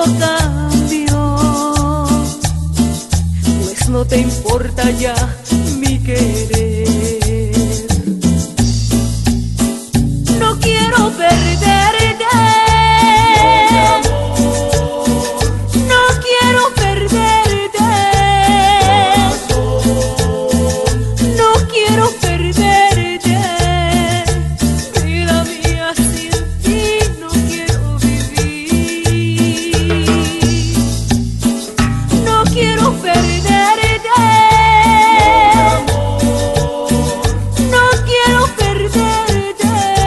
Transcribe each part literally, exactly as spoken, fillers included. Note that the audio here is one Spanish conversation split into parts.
cambió, pues no te importa ya mi querer. No quiero perderte, no quiero perderte, no quiero perderte, vida mía, sin ti no quiero vivir. No quiero perderte, no quiero perderte,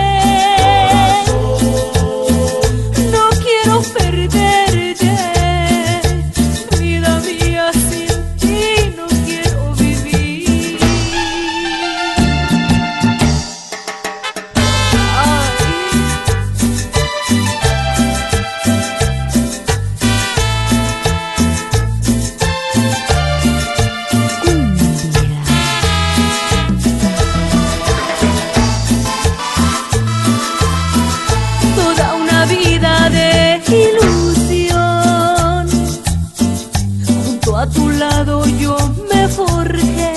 no quiero perderte, vida mía, sin ti no quiero vivir. Ay. Toda una vida de ilusión, junto a tu lado yo me forjé,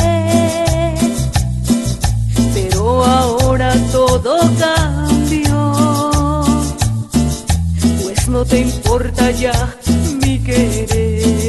pero ahora todo cambió, pues no te importa ya mi querer.